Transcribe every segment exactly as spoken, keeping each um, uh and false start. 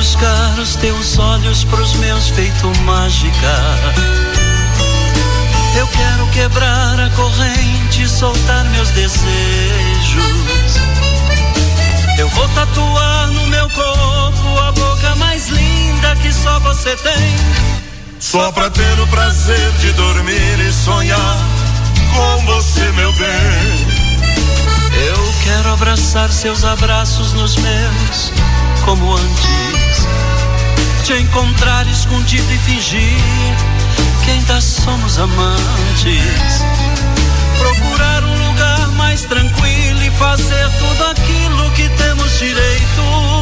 buscar os teus olhos pros meus feito mágica. Eu quero quebrar a corrente, soltar meus desejos. Eu vou tatuar no meu corpo a boca mais linda que só você tem. Só pra ter o prazer de dormir e sonhar com você, meu bem. Eu quero abraçar seus abraços nos meus, como antes. Te encontrar escondido e fingir que ainda somos amantes. Procurar um lugar mais tranquilo e fazer tudo aquilo que temos direito.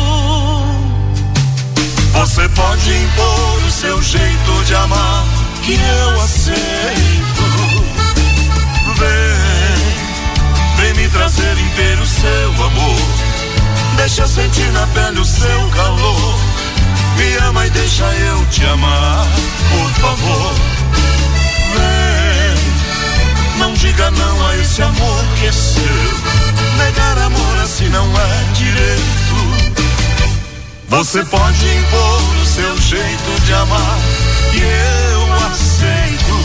Você pode impor o seu jeito de amar, que eu aceito. Vem, vem me trazer inteiro o seu amor. Deixa eu sentir na pele o seu calor. Me ama e deixa eu te amar, por favor. Vem, não diga não a esse amor que é seu. Negar amor assim não é direito. Você pode impor o seu jeito de amar, e eu aceito.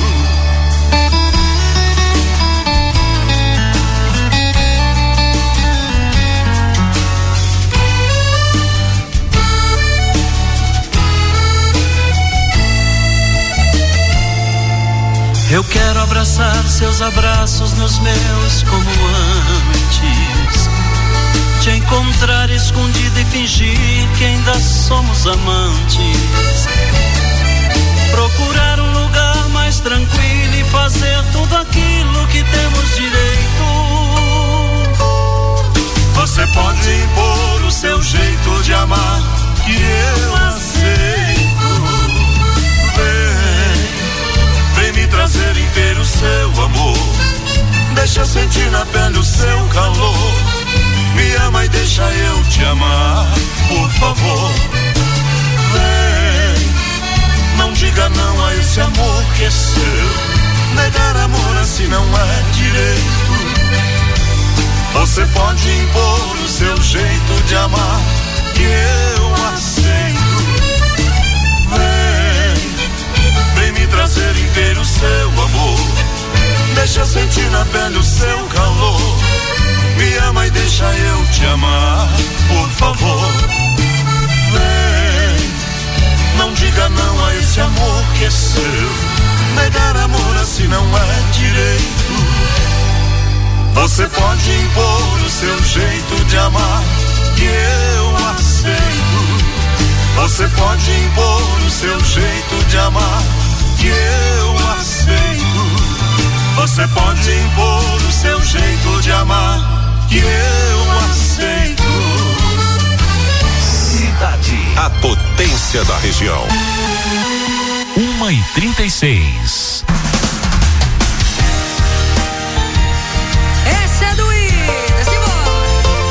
Eu quero abraçar seus abraços nos meus, como antes. Te encontrar escondido e fingir que ainda somos amantes. Procurar um lugar mais tranquilo e fazer tudo aquilo que temos direito. Você pode impor o seu jeito de amar, que eu aceito. Vem, vem me trazer inteiro o seu amor. Deixa eu sentir na pele o seu calor. Me ama e deixa eu te amar, por favor. Vem, não diga não a esse amor que é seu. Negar amor assim não é direito. Você pode impor o seu jeito de amar, que eu aceito. Vem, vem me trazer inteiro o seu amor. Deixa eu sentir na pele o seu calor. Me ama e deixa eu te amar, por favor. Vem, não diga não a esse amor que é seu. Negar amor assim não é direito. Você pode impor o seu jeito de amar, que eu aceito. Você pode impor o seu jeito de amar, que eu aceito. Você pode impor o seu jeito de amar, que eu aceito. Cidade, a potência da região. Uma e trinta e seis. Essa é do Ida, simbora.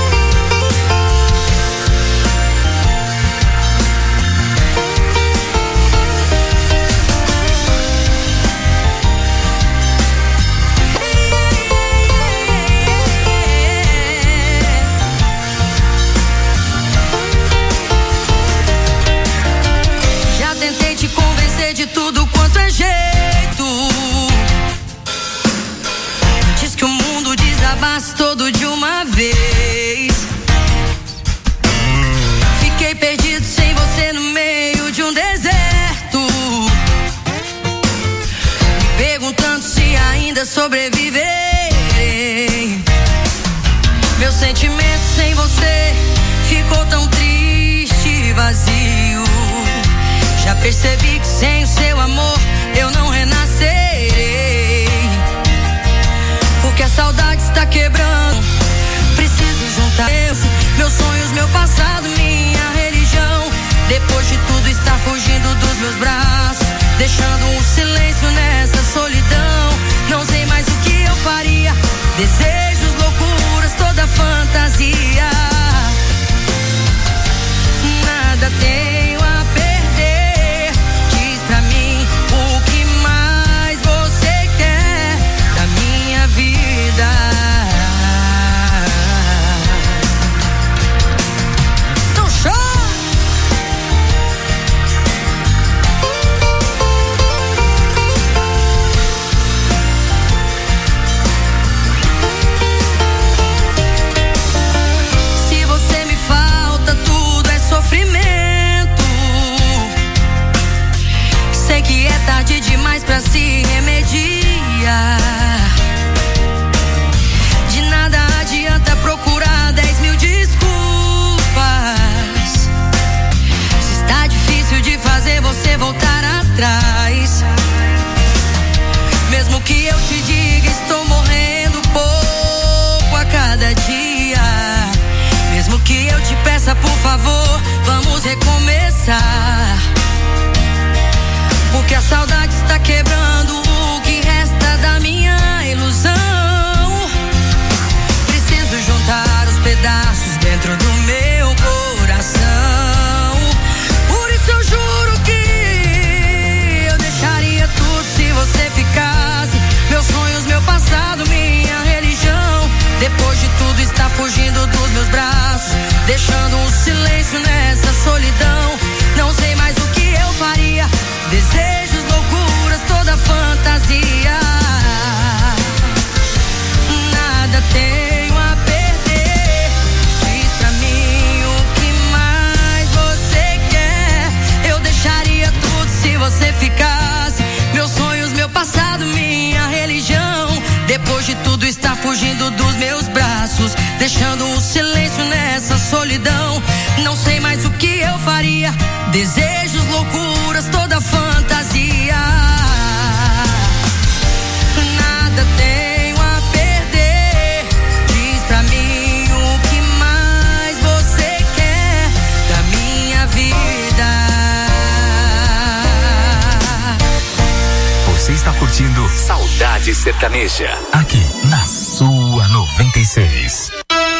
De tudo quanto é jeito. Diz que o mundo desabasse todo de uma vez. Fiquei perdido sem você no meio de um deserto, me perguntando se ainda sobreviverei. Meu sentimento sem você ficou tão triste e vazio. Já percebi que sem o seu amor eu não renascerei. Porque a saudade está quebrando. Preciso juntar meus sonhos, meu passado, minha religião. Depois de tudo está fugindo dos meus braços, deixando um silêncio nessa solidão. Não sei mais o que eu faria. Desejos, loucuras, toda fantasia. Nada tenho a perder. Diz pra mim o que mais Mesmo que eu te diga, estou morrendo pouco a cada dia. Mesmo que eu te peça, por favor, vamos recomeçar. Porque a saudade está quebrando o que resta da minha ilusão. Preciso juntar os pedaços dentro do meu coração. Por isso eu juro que eu deixaria tudo se você ficasse. Meus sonhos, meu passado, minha religião. Depois de tudo está fugindo dos meus braços, deixando um silêncio nessa solidão. Não sei mais o que eu faria. Desejos, loucuras, toda fantasia. Nada tenho a perder. Diz pra mim o que mais você quer. Eu deixaria tudo se você ficasse. Meus sonhos, meu passado, minha religião. Depois de tudo está fugindo dos meus braços, deixando um silêncio nessa solidão. Não sei mais o que eu faria. Desejos, loucuras, toda fantasia. Nada tenho a perder. Diz pra mim o que mais você quer da minha vida. Você está curtindo Saudade Sertaneja, aqui na sua noventa e seis.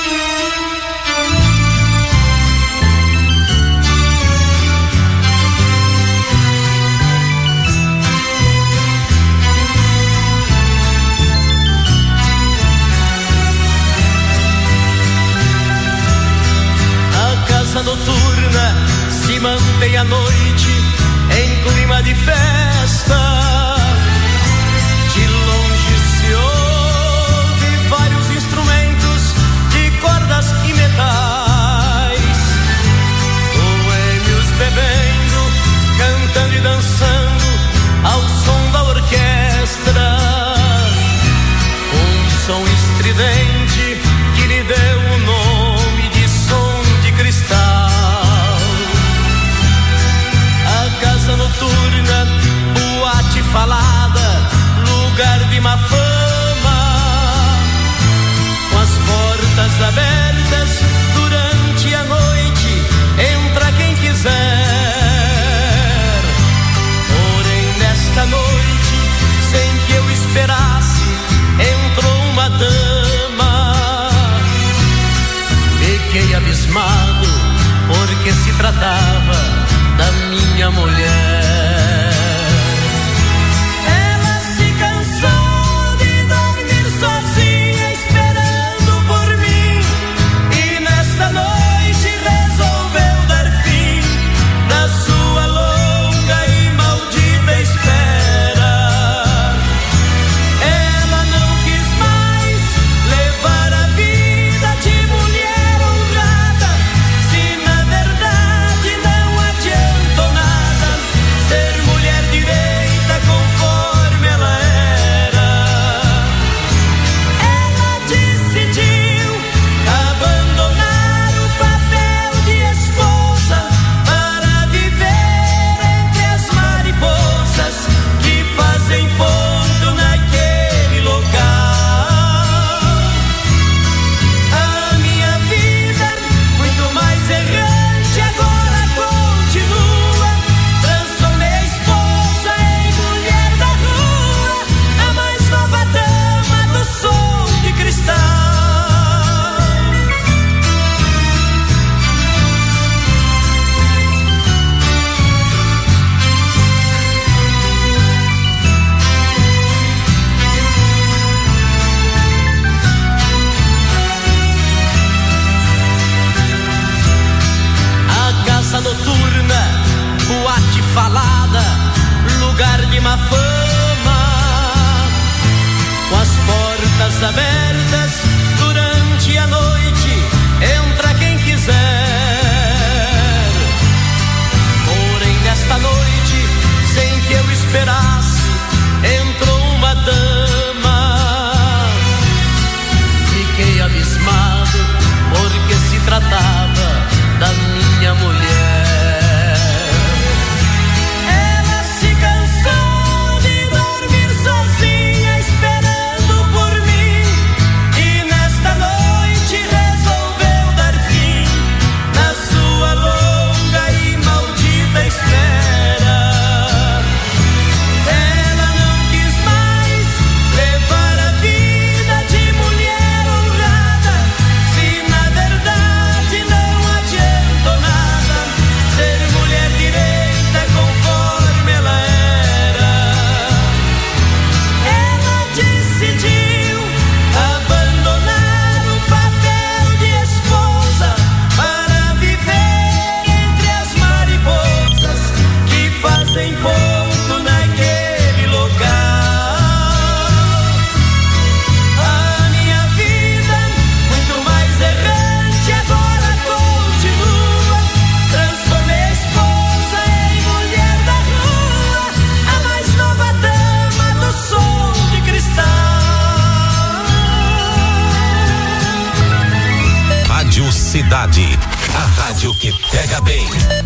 Noturna se mantém à noite em clima de festa. De longe se ouve vários instrumentos de cordas e metais, boêmios bebendo, cantando e dançando ao som da orquestra. Um som estridente que lhe deu o nome de som de cristal. Noturna, boate falada, lugar de má fama, com as portas abertas durante a noite, entra quem quiser. Porém nesta noite, sem que eu esperasse, entrou uma dama. Fiquei abismado, porque se tratava da minha mulher. Ela se cansou de dormir sozinha, esperando por mim, e nessa cidade. A rádio que pega bem.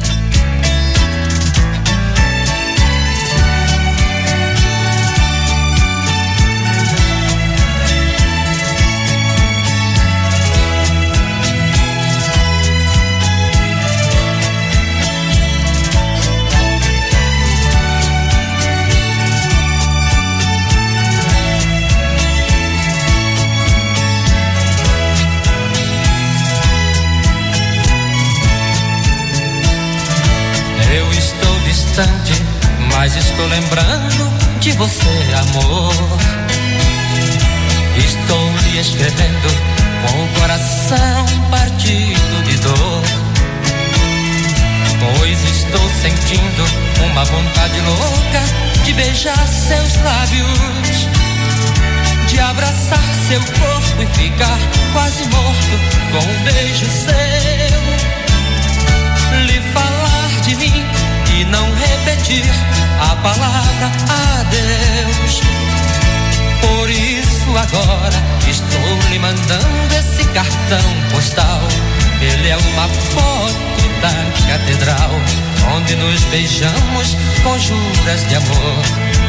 Mas estou lembrando de você, amor. Estou lhe escrevendo com o coração partido de dor, pois estou sentindo uma vontade louca de beijar seus lábios, de abraçar seu corpo e ficar quase morto com um beijo seu, lhe falar de mim e não repetir a palavra adeus. Por isso agora estou lhe mandando esse cartão postal. Ele é uma foto da catedral, onde nos beijamos com juras de amor.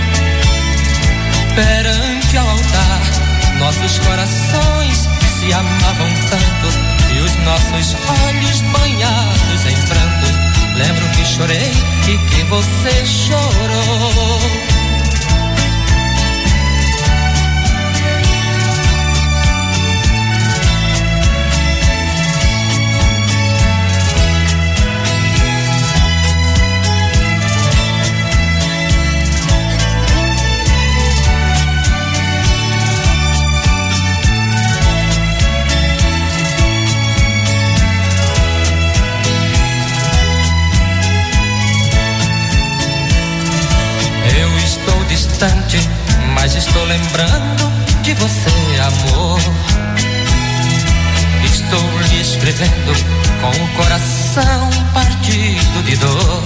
Perante ao altar, nossos corações se amavam tanto, e os nossos olhos banhados em pranto. Lembro que chorei e que você chorou. Mas estou lembrando de você, amor. Estou lhe escrevendo com o coração partido de dor,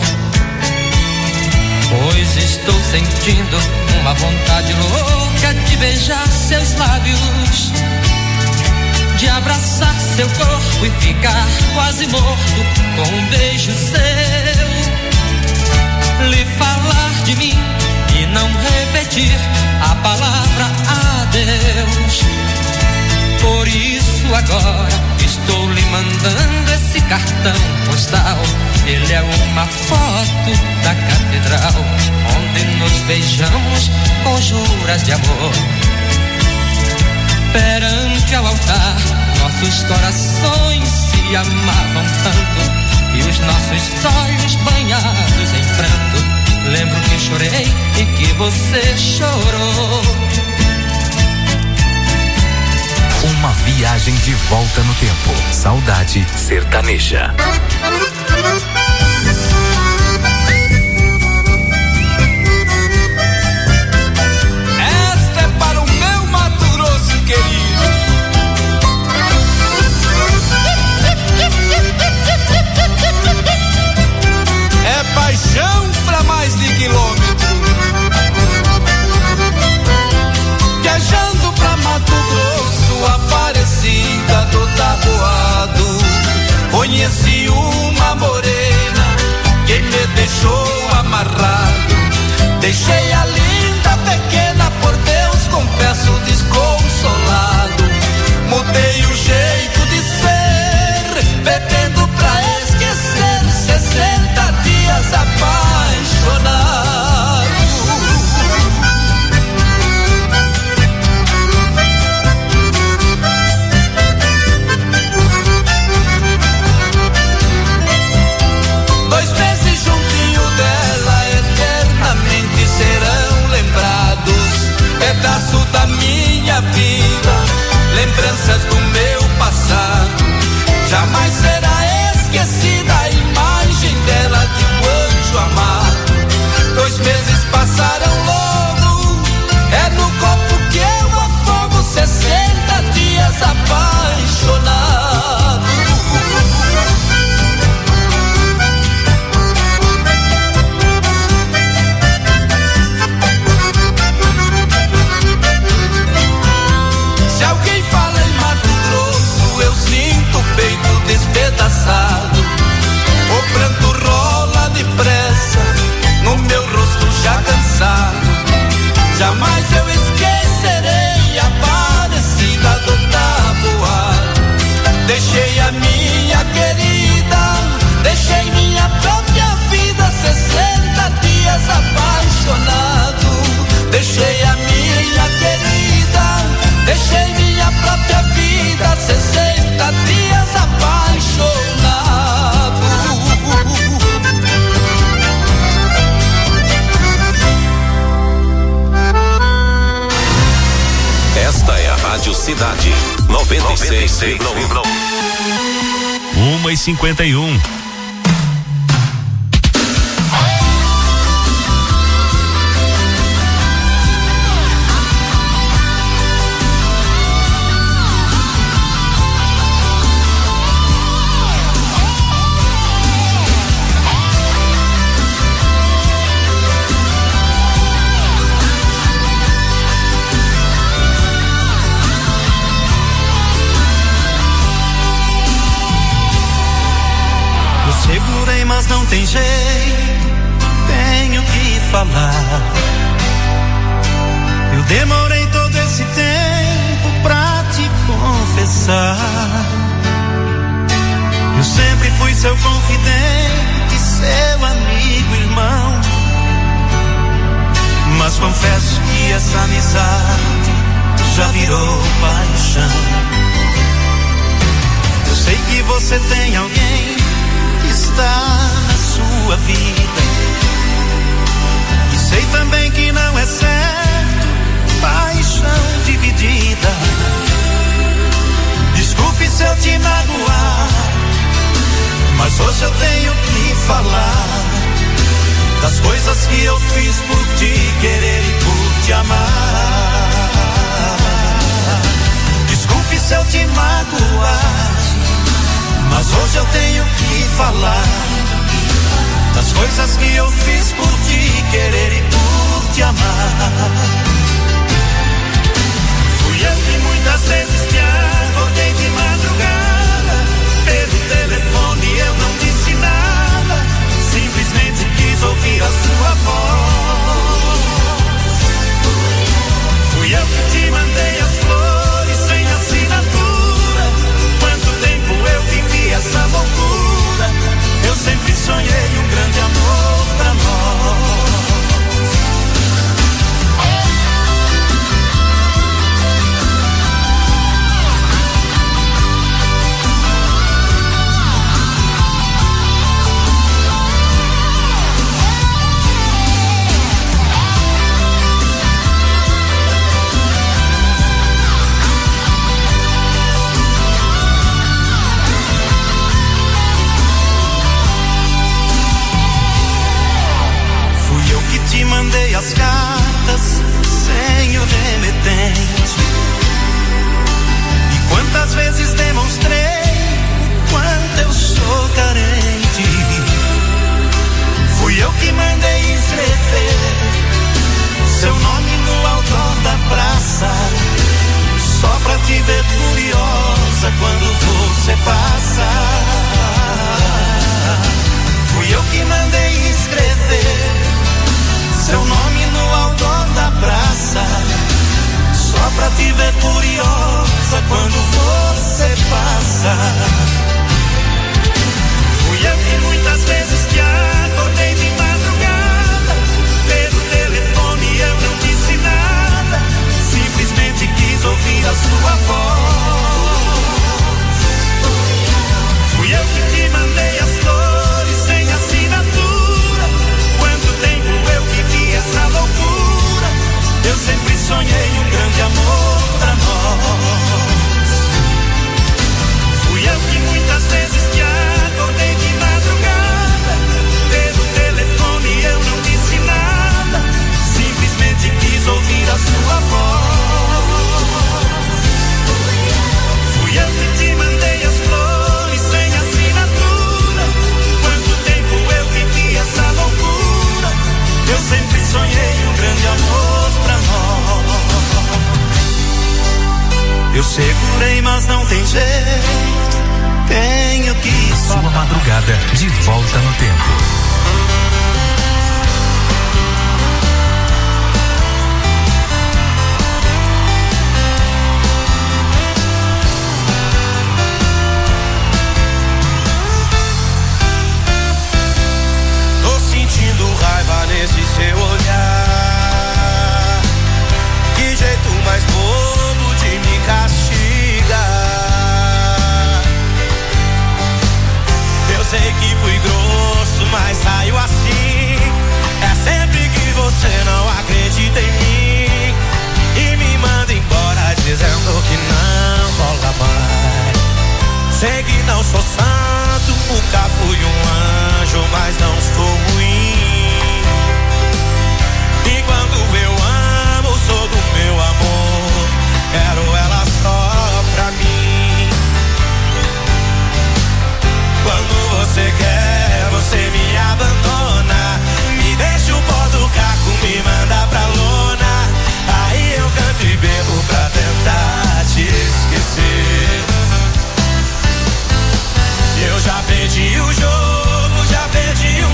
pois estou sentindo uma vontade louca de beijar seus lábios, de abraçar seu corpo e ficar quase morto com um beijo seu, lhe falar de mim e não repetir a palavra adeus. Por isso agora estou lhe mandando esse cartão postal. Ele é uma foto da catedral, onde nos beijamos com juras de amor. Perante ao altar, nossos corações se amavam tanto, e os nossos olhos banhados em pranto. Lembro que chorei e que você chorou. Uma viagem de volta no tempo. Saudade sertaneja. Esta é para o meu Mato Grosso querido. É paixão pra mais de quilômetro. Viajando pra Mato Grosso, Aparecida do Taboado, conheci uma morena Rádio Cidade noventa e seis vírgula um. Uma e cinquenta e um. Segurei, mas não tem jeito, tenho que falar. Eu demorei todo esse tempo pra te confessar. Eu sempre fui seu confidente, seu amigo, irmão. Mas confesso que essa amizade já virou paixão. Eu sei que você tem alguém que está na sua vida, e sei também que não é certo paixão dividida. Desculpe se eu te magoar, mas hoje eu tenho que falar das coisas que eu fiz por te querer e por te amar. Desculpe se eu te magoar, mas hoje eu tenho que falar das coisas que eu fiz por te querer e por te amar. Fui eu que muitas vezes te acordei de madrugada, pelo telefone eu não disse nada, simplesmente quis ouvir a sua voz. Fui eu que te mandei as flores sem assinatura, quanto tempo eu vivi essa loucura, eu sempre sonhei um grande amor pra nós. Te mandei as cartas sem o remetente, e quantas vezes demonstrei o quanto eu sou carente. Fui eu que mandei escrever seu nome no outdoor da praça, só pra te ver furiosa quando você passa. Fui eu que mandei escrever seu nome no outdoor da praça, só pra te ver furiosa quando você passa. Fui eu que muitas vezes te acordei de madrugada, pelo telefone eu não disse nada, simplesmente quis ouvir a sua voz. Fui eu que te mandei as flores sem assinatura, quanto tempo eu vivi essa loucura, eu sempre sonhei um grande amor pra nós. Fui eu que muitas vezes te acordei de madrugada, pelo telefone eu não disse nada, simplesmente quis ouvir a sua voz. Fui eu que te mandei as flores sem assinatura, quanto tempo eu vivi essa loucura, eu sempre sonhei um grande amor pra nós. Eu segurei, mas não tem jeito, tenho que Sua falar. madrugada de volta no tempo. Tô sentindo raiva nesse seu olhar, que jeito mais bobo de me castigar. Eu sei que fui grosso, mas saiu assim. não sou santo, nunca fui um anjo, mas não sou ruim. E quando eu amo, sou do meu amor, quero ela só pra mim. Quando você quer, você me abandona, me deixa o pó do caco, me manda pra lona. Aí eu canto e bebo pra tentar te esquecer. Eu já perdi o jogo, já perdi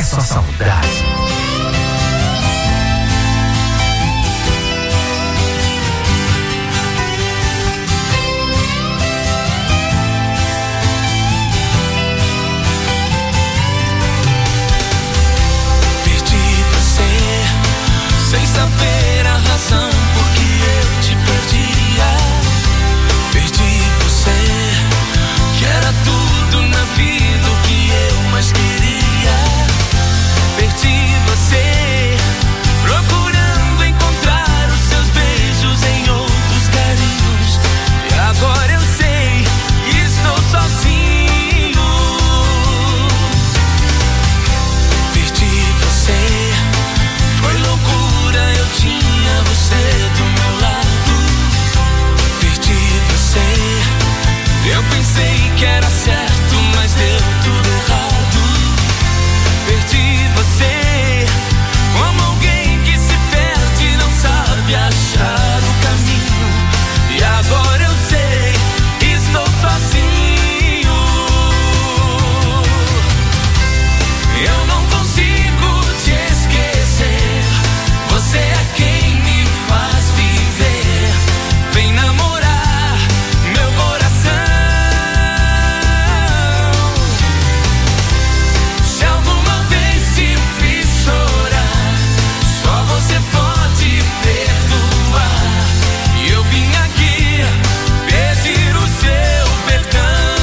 sua saudade. Sem saber a razão por que eu te perdia. Perdi você, que era tudo na vida o que eu mais queria. Perdi você, procurando encontrar os seus beijos em outros carinhos. E agora eu sei, estou sozinho. Perdi você, foi loucura, eu tinha você do meu lado. Perdi você, eu pensei que era certo, mas deu tudo errado. Perdi você, como alguém que se perde e não sabe achar o caminho. E agora eu sei, estou sozinho. Eu não consigo te esquecer. Você é quem me faz viver. Vem namorar meu coração. Se alguma vez te fiz chorar, só você pode perdoar. E eu vim aqui pedir o seu perdão.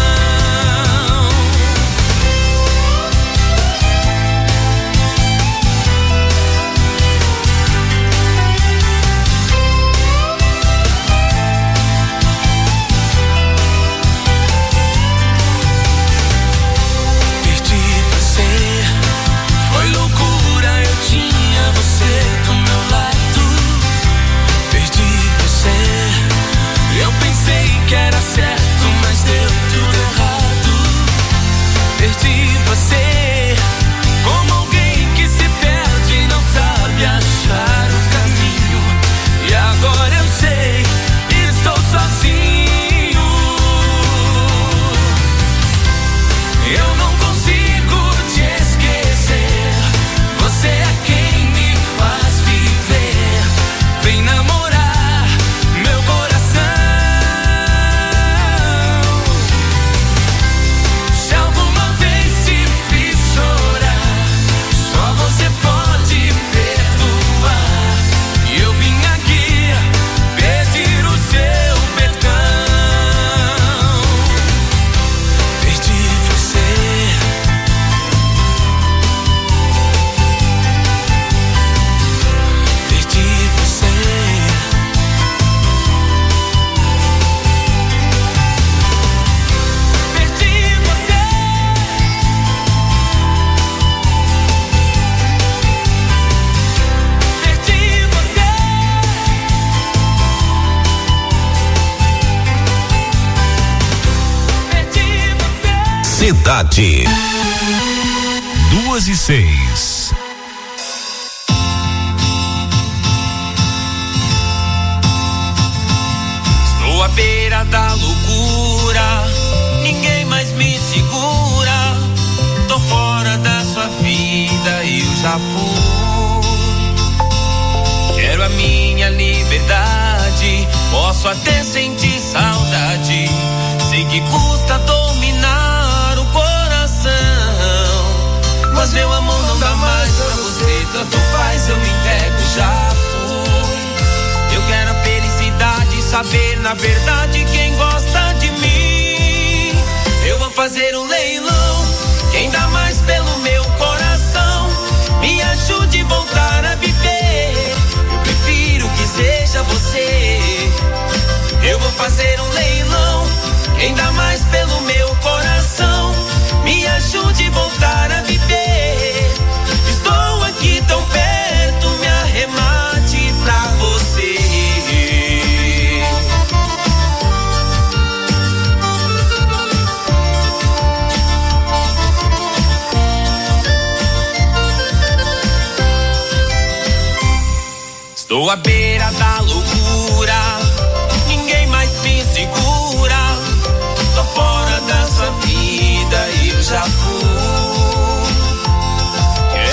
Perdi você, foi loucura, eu tinha você do meu lado. Perdi você, eu pensei que era certo, mas deu tudo errado. Perdi você, como alguém que se perde e não sabe achar o caminho. E agora eu sei, estou sozinho. Eu não consigo te esquecer. Você é quem me faz viver. Vem namorar meu coração. Se alguma vez te fiz chorar, só você pode perdoar. E eu vim aqui pedir o seu perdão. Perdi você. Perdi você. Perdi você. Perdi você. Perdi você. Cidade. Duas e seis. Estou à beira da loucura, ninguém mais me segura. Tô fora da sua vida, eu já fui. Quero a minha liberdade, posso até sentir saudade. Sei que custa dominar o coração, mas meu amor não dá mais pra você. Tanto faz, eu me entrego, já fui. Eu quero a felicidade, saber na verdade quem gosta de mim. Eu vou fazer um leilão, quem dá mais pelo meu coração, me ajude a voltar a viver. Eu prefiro que seja você. Eu vou fazer um leilão, quem dá mais pelo meu coração, me ajude a voltar a viver. Estou aqui tão perto, me arremate pra você. Estou à beira da loucura, ninguém mais me segura. Tô fora dessa vida e eu já fui.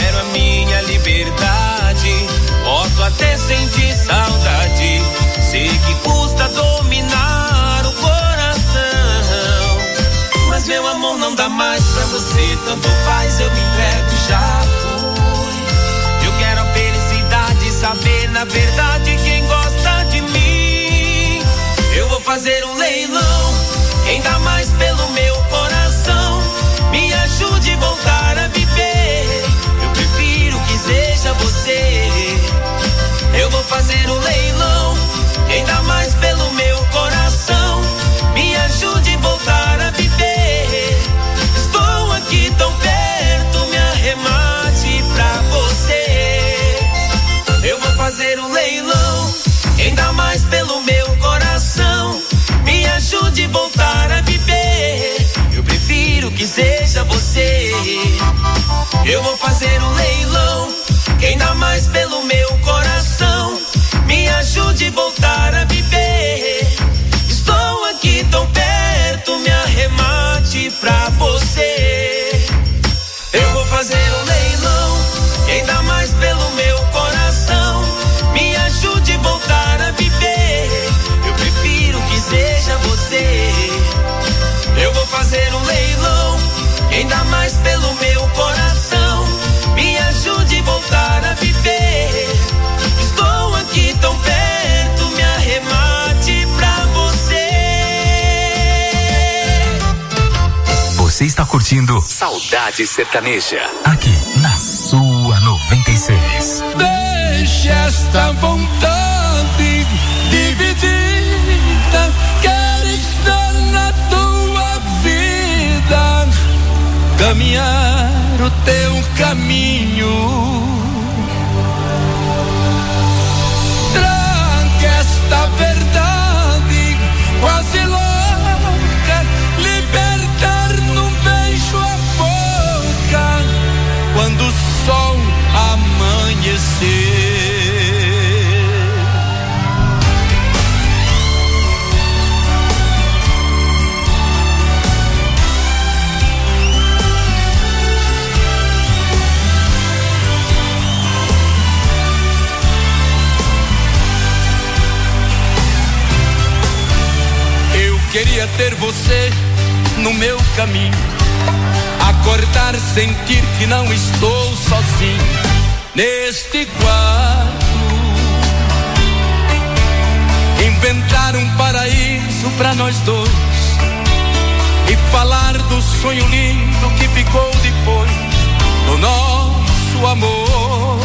mais pra você, tanto faz, eu me entrego, já fui. Eu quero a felicidade, saber na verdade quem gosta de mim. Eu vou fazer um leilão, quem dá mais pelo meu coração, me ajude a voltar a viver. Eu prefiro que seja você. Eu vou fazer um leilão, quem dá mais pelo meu coração, me ajude a voltar a viver. Estou aqui tão perto, me arremate pra você. Eu vou fazer um leilão, quem dá mais pelo meu coração, me ajude a voltar a viver. Eu prefiro que seja você. Eu vou fazer um leilão, quem dá mais pelo meu coração, me ajude a voltar a viver. Estou aqui tão perto, me arremate pra você. Eu vou fazer um leilão, quem dá mais pelo meu coração, me ajude a voltar a viver. Eu prefiro que seja você. Eu vou fazer um leilão, quem dá mais pelo meu coração, me ajude a voltar a viver. Estou aqui tão perto, me arremate pra você. Você está curtindo Saudade Sertaneja, aqui na sua noventa e seis. Deixa esta vontade dividida, quero estar na tua vida, caminhar o teu caminho. Traga esta verdade quase louca, libertar num beijo a boca, quando o sol amanhecer. Queria ter você no meu caminho, acordar, sentir que não estou sozinho neste quarto, inventar um paraíso pra nós dois e falar do sonho lindo que ficou depois do nosso amor.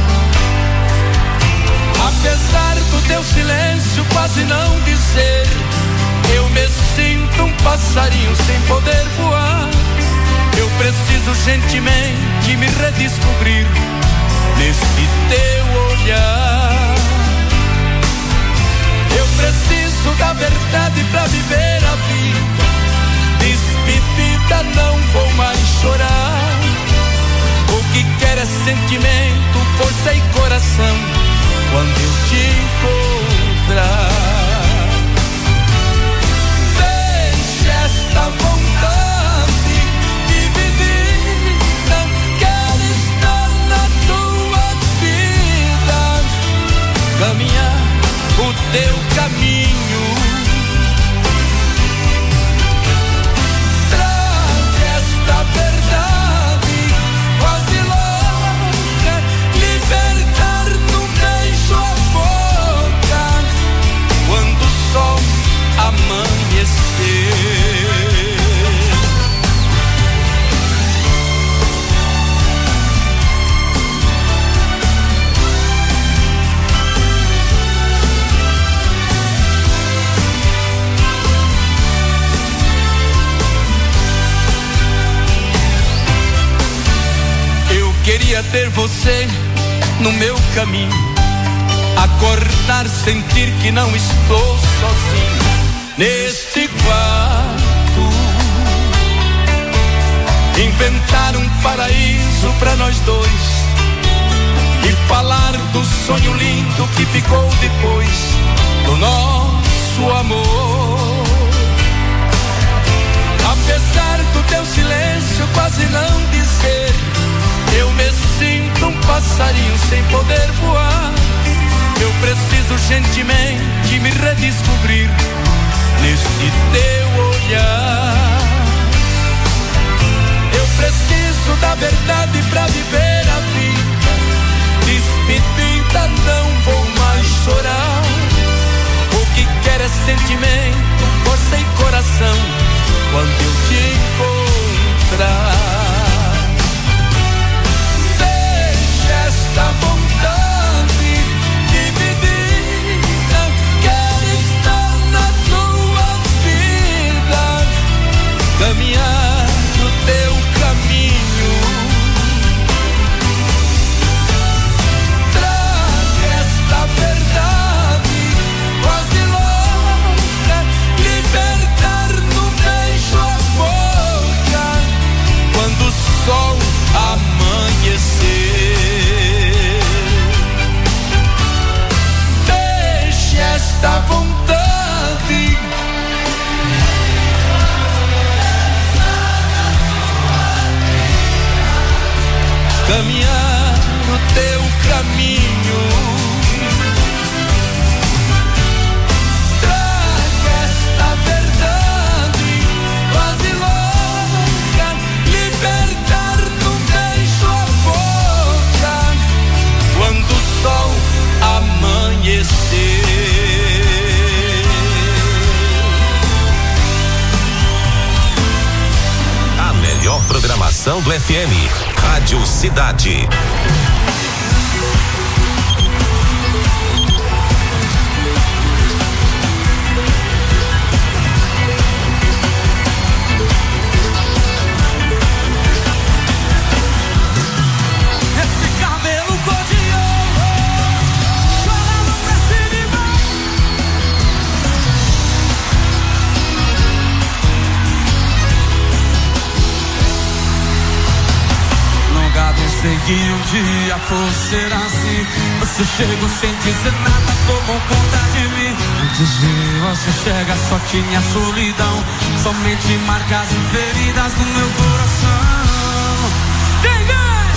Apesar do teu silêncio quase não dizer, eu me sinto um passarinho sem poder voar. Eu preciso gentilmente me redescobrir neste teu olhar. Eu preciso da verdade pra viver a vida. Despedida, não vou mais chorar. O que quero é sentimento, força e coração quando eu te encontrar. Esta vontade dividida, quero estar na tua vida, caminhar o teu caminho. Traga esta verdade quase louca, libertar num beijo a boca, quando o sol amanhecer. Eu queria ter você no meu caminho, acordar, sentir que não estou sozinho neste quarto, inventar um paraíso pra nós dois e falar do sonho lindo que ficou depois do nosso amor. Apesar do teu silêncio quase não dizer, eu me sinto um passarinho sem poder voar. Eu preciso gentilmente me redescobrir neste teu olhar. verdade pra viver a vida. Despedida, não vou mais chorar. O que quer é sentimento, força e coração. Quando eu te encontrar, deixa esta vontade dividida. Quero estar na tua vida, caminhar no teu caminho. Traga esta verdade quase louca, libertar no beijo a boca, quando o sol amanhecer. Deixe esta vontade caminhar no teu caminho. Traga esta verdade quase louca, libertar num beijo a boca, quando o sol amanhecer. A melhor programação do F M, Rádio Cidade. Esse cabelo cor de ouro, chorando pra cima e baixo. Nunca pensei que um dia fosse ser assim. Você chegou sem dizer nada, tomou conta de mim. Antes de você chegar só tinha solidão, somente marcas e feridas no meu coração. Vem, vem!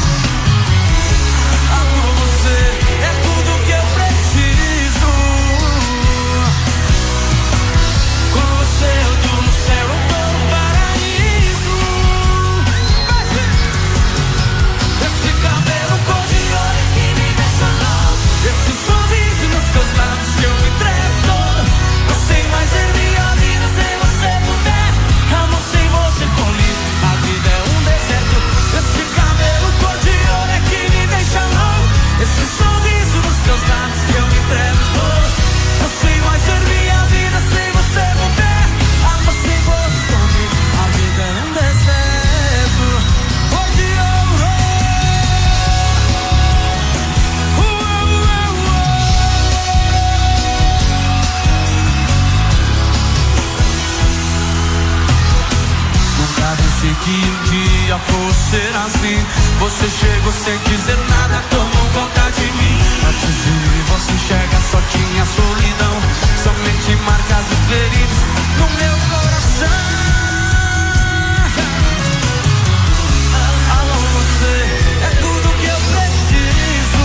Amor, você é tudo que eu preciso. Com você eu tô no céu, eu tô no paraíso. Vai, vem! Esse cabelo cor de ouro que me deixa louco, esse sorriso nos teus lábios que eu me entrego todo. Não sei mais ver minha vida sem você por perto. Amor, sem você comigo, a vida é um deserto. Esse cabelo cor de ouro é que me deixa louco, esse sorriso nos teus lábios que eu me entrego todo. Não sei mais ver minha vida sem você por perto. Amor, sem você comigo, a vida é um deserto. Cor de ouro. Nunca pensei que um dia fosse ser assim. Você chegou sem dizer nada, tomou conta de mim. Antes de você chegar só tinha solidão, somente marcas e feridas no meu coração. Alô, você é tudo que eu preciso.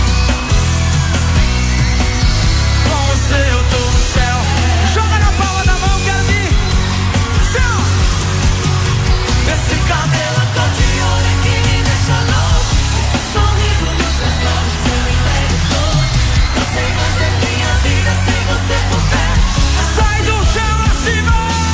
Com você eu tô no céu. Joga na palma da mão, quero vir. Céu. Esse cabelo cor de ouro é que me deixa louco, esse sorriso nos teus lábios eu entrego todo. Não sei mais ver minha vida sem você por perto. Sai do chão acima.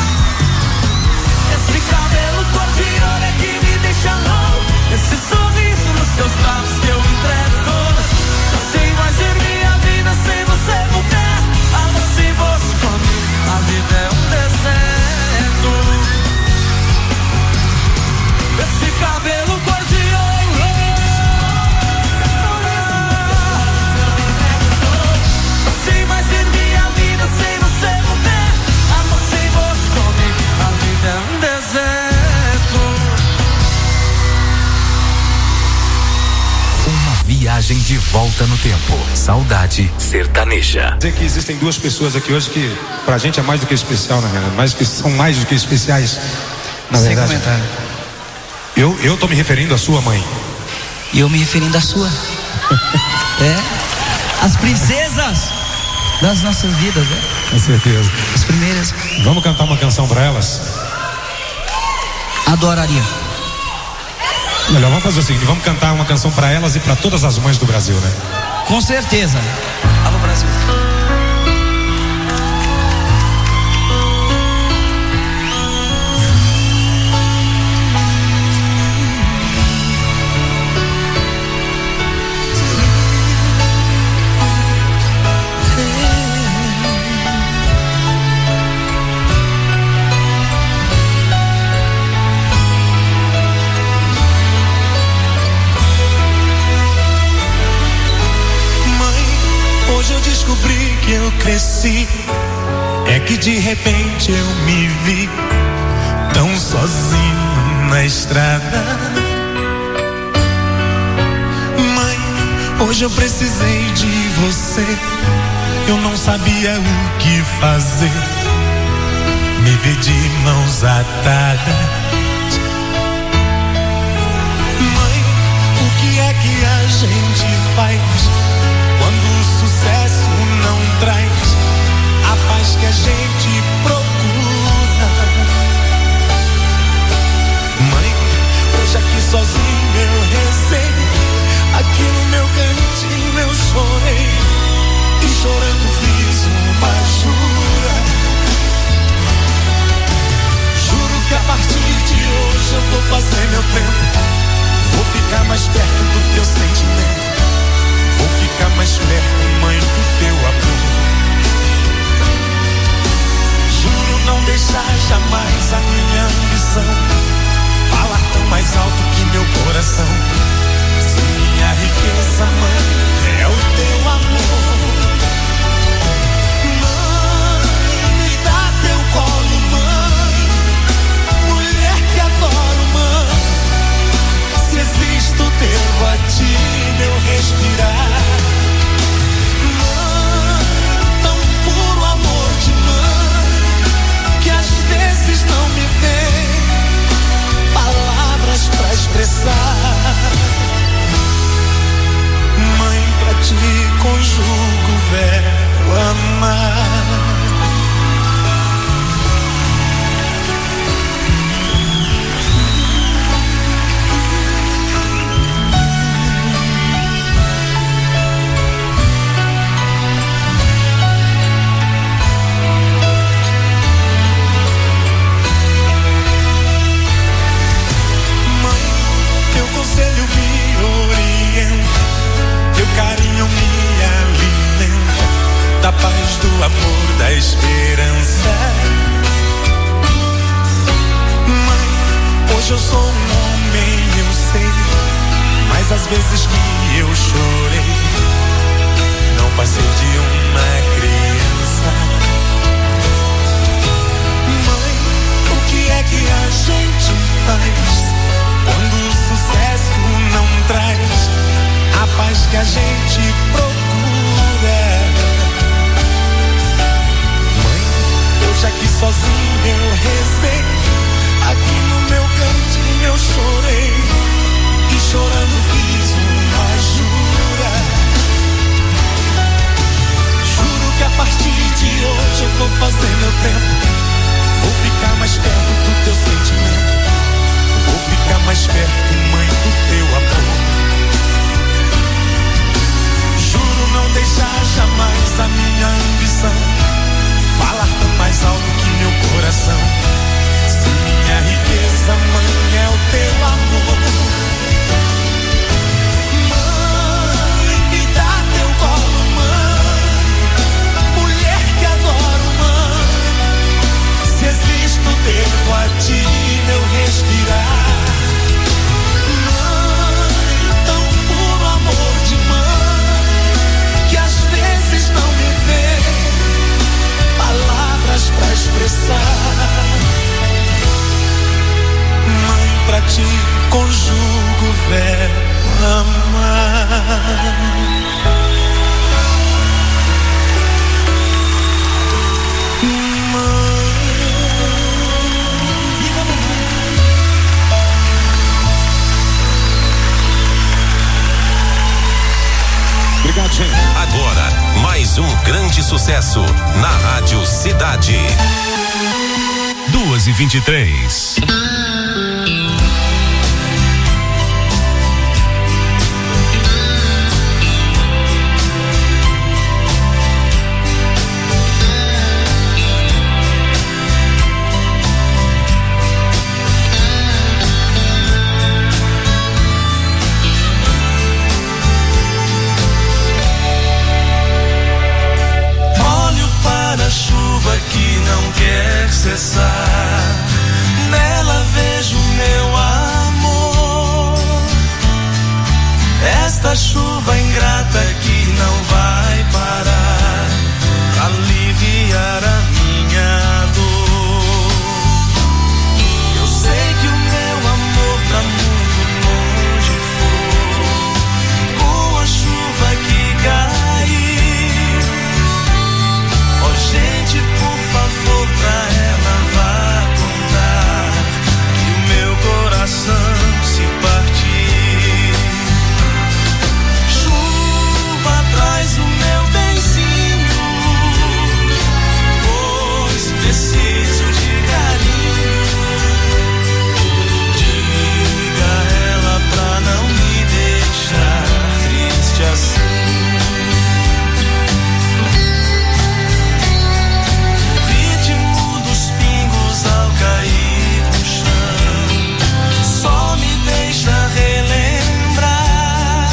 Esse cabelo cor de ouro é que me deixa louco, esse sorriso nos teus lábios que eu entrego todo. Não sei mais ver minha vida sem você por perto. Amor, sem você comigo, a vida é um deserto. Esse cabelo cor de ouro, não sei mais ver minha vida sem você por perto. Amor, sem você comigo, a vida é um deserto. Uma viagem de volta no tempo. Saudade sertaneja. Dizer que existem duas pessoas aqui hoje que pra gente é mais do que especial, na verdade, mais que são mais do que especiais, na Sem verdade. comentário. Eu eu tô me referindo à sua mãe. E eu me referindo à sua. É. As princesas das nossas vidas, né? Com certeza. As primeiras. Vamos cantar uma canção pra elas? Adoraria. Melhor, vamos fazer o seguinte, vamos cantar uma canção para elas e para todas as mães do Brasil, né? Com certeza. Alô, Brasil. Descobri que eu cresci, é que de repente eu me vi tão sozinho na estrada. Mãe, hoje eu precisei de você, eu não sabia o que fazer, me vi de mãos atadas. Mãe, o que é que a gente faz quando o sucesso não traz a paz que a gente procura? Mãe, hoje aqui sozinho eu rezei, aqui no meu cantinho eu chorei, e chorando fiz uma jura. Juro que a partir de hoje eu vou fazer meu tempo, vou ficar mais perto do teu sentimento, vou ficar mais perto, mãe, do teu amor. Juro não deixar jamais a minha ambição falar tão mais alto que meu coração. Se minha riqueza, mãe, é o teu amor. Mãe, me dá teu colo, mãe, mulher que adoro, mãe. Se existo, devo a ti meu respirar. Mãe, tão puro amor de mãe, que às vezes não me vem palavras pra expressar. Mãe, pra ti conjugo o verbo amar. Carinho me alimenta da paz, do amor, da esperança. Mãe, hoje eu sou um homem, eu sei, mas às vezes que eu chorei, não passei de uma criança. Mãe, o que é que a gente faz quando o sucesso não traz a paz que a gente procura? Mãe, hoje aqui sozinho eu rezei, aqui no meu cantinho eu chorei, e chorando fiz uma jura. Juro que a partir de hoje eu vou fazer meu tempo, vou ficar mais perto do teu sentimento, vou ficar mais perto, mãe, do teu amor. Não deixar jamais a minha ambição falar tão mais alto que meu coração. Se minha riqueza, mãe, é o teu amor. Mãe, me dá teu colo, mãe, mulher que adoro, mãe. Se existo, devo a ti meu respirar. Mãe, tão puro amor de mãe, não me vê palavras pra expressar. Mãe, pra ti conjugo o verbo amar. Obrigado, gente. Agora, mais um grande sucesso na Rádio Cidade. duas e vinte e três. cessar. Nela vejo meu amor, esta chuva ingrata que não vai parar, aliviar a minha dor. Eu sei que o meu amor pra muito longe for, com a chuva que cair. Ó oh, gente, por favor, pra ela vá contar que o meu coração se partir. Chuva traz o meu benzinho, pois preciso de carinho. Diga a ela pra não me deixar triste assim. O ritmo dos pingos ao cair no chão só me deixa relembrar.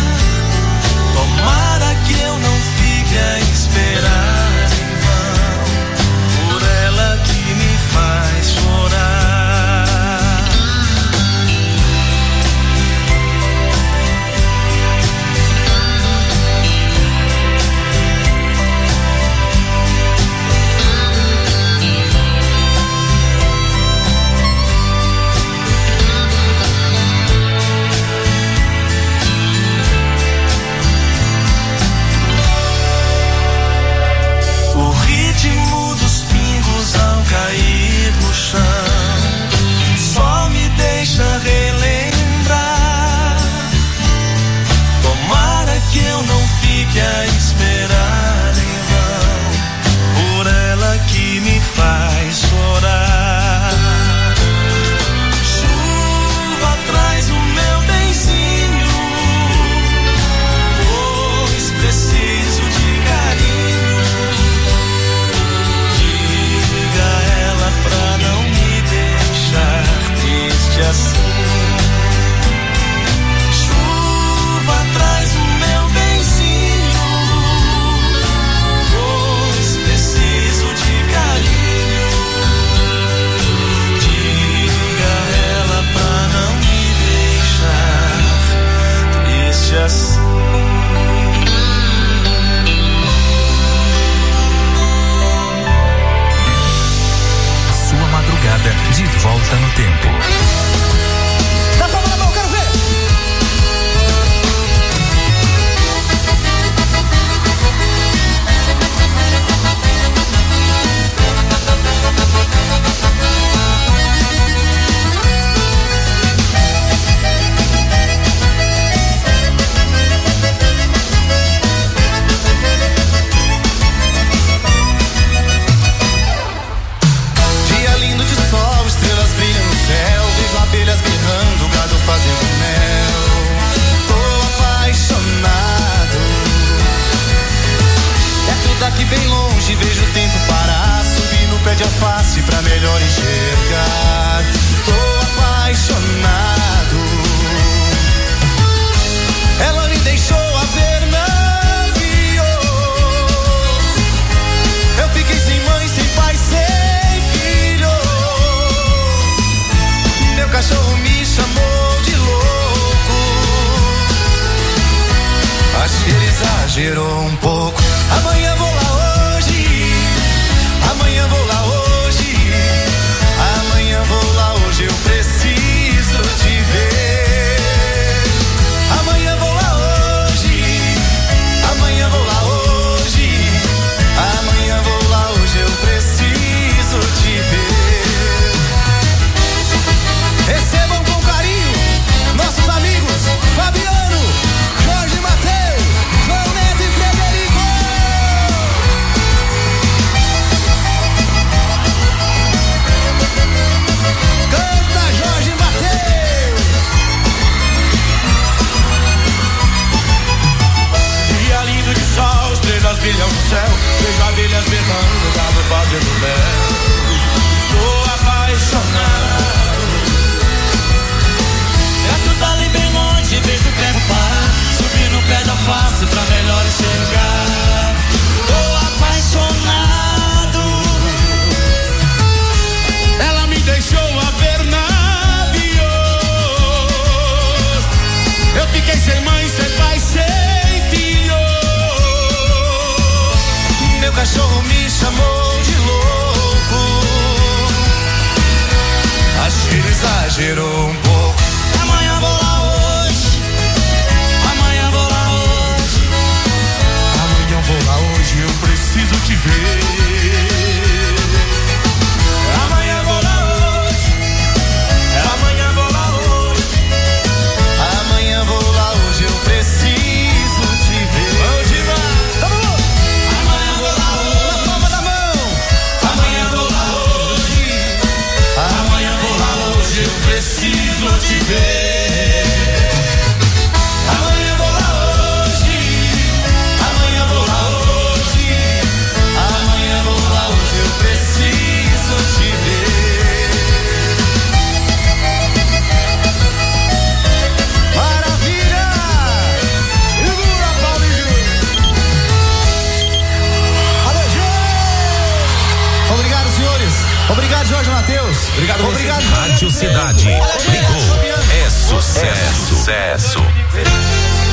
Tomara que eu não fique a esperar em vão por ela que me faz chorar. O ritmo dos pingos ao cair no chão só me deixa relembrar. Tomara que eu não fique a esperar em vão por ela que me faz chorar. Chuva traz o meu benzinho, pois preciso de carinho. Diga a ela pra não me deixar triste assim. Chuva traz o meu benzinho, pois preciso de carinho. Diga a ela pra não me deixar triste assim. Sua madrugada de volta no tempo. Dá palma na mão, quero ver! Dia lindo de sol, estrelas brilham no céu. Vejo abelhas berrando, gado fazendo mel. Tô apaixonado. Perto daqui bem longe, vejo o tempo parar. Subi no pé de alface pra melhor enxergar. Tô apaixonado. Ela me deixou a ver navios. Eu fiquei sem mãe, sem pai, sem filho. Meu cachorro me chamou de louco. Acho que ele exagerou um pouco. Amanhã vou lá hoje. Amanhã vou lá hoje. Amanhã vou lá hoje. Eu preciso preciso te ver. Amanhã vou lá hoje, amanhã vou lá hoje, amanhã vou lá hoje, eu preciso te ver. Maravilha! Segura, Paulinho! Alô, Jorge! Obrigado, senhores. Obrigado, Jorge Mateus. Obrigado, obrigado. Rádio Cidade. Ligou. É sucesso. Sucesso.